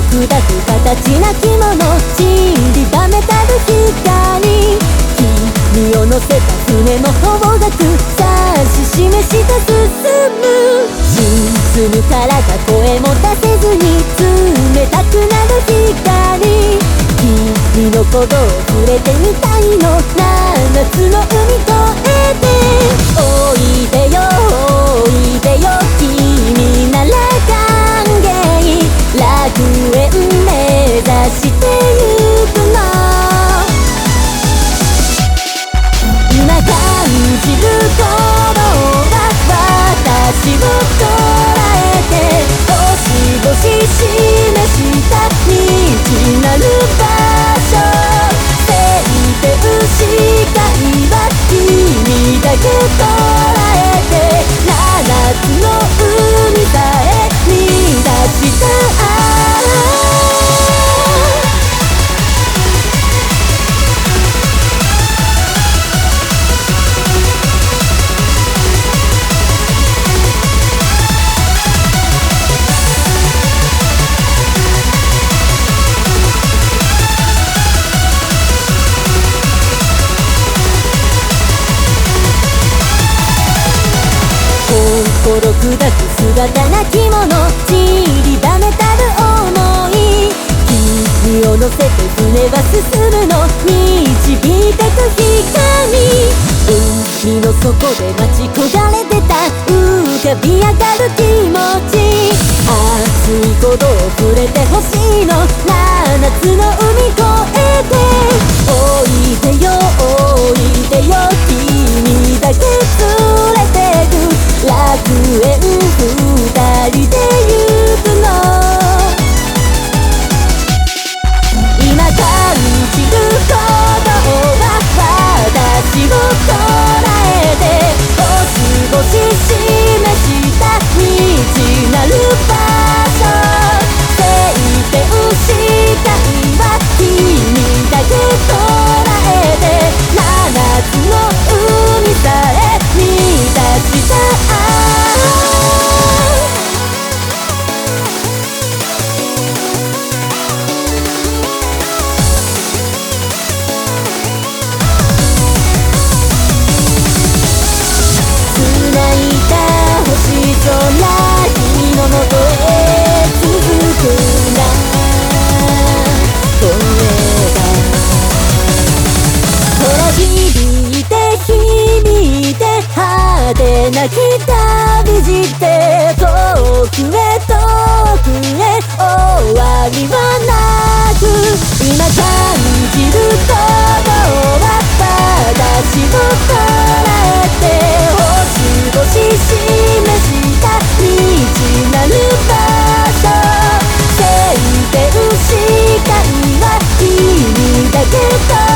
砕く形な着物散りばめたる光、君を乗せた船の方角指し示して進む。沈むからか声も出せずに冷たくなる光、君の鼓動触れてみたいのな、夏の海越えておいでよおいでよ、君なら歓迎、楽園目指してゆくの。今感じる鼓動が私を捉えて星々示した未知なる場所、晴天視界は君だけ捉えて、夏の海さえ見出した。心砕く姿な着物散りばめたる想い、君を乗せて船は進むの導いてく光、海の底で待ち焦がれてた浮かび上がる気持ち、熱い鼓動触れてほしいのな、夏の海越えておいでよおいでよ、君だけ連れてく楽園二人で行くの。今感じる鼓動は私を捉えて星々示した未知なる場所、晴天視界は君だけ捉えて、夏の海さえ見出した。君のもとへ続くな声が、ほら響いて響いて派手なき旅路って遠くへ遠くへ終わりはなく、今感じる鼓動は私を捉えて星々示した未知なる場所、晴天視界は君だけと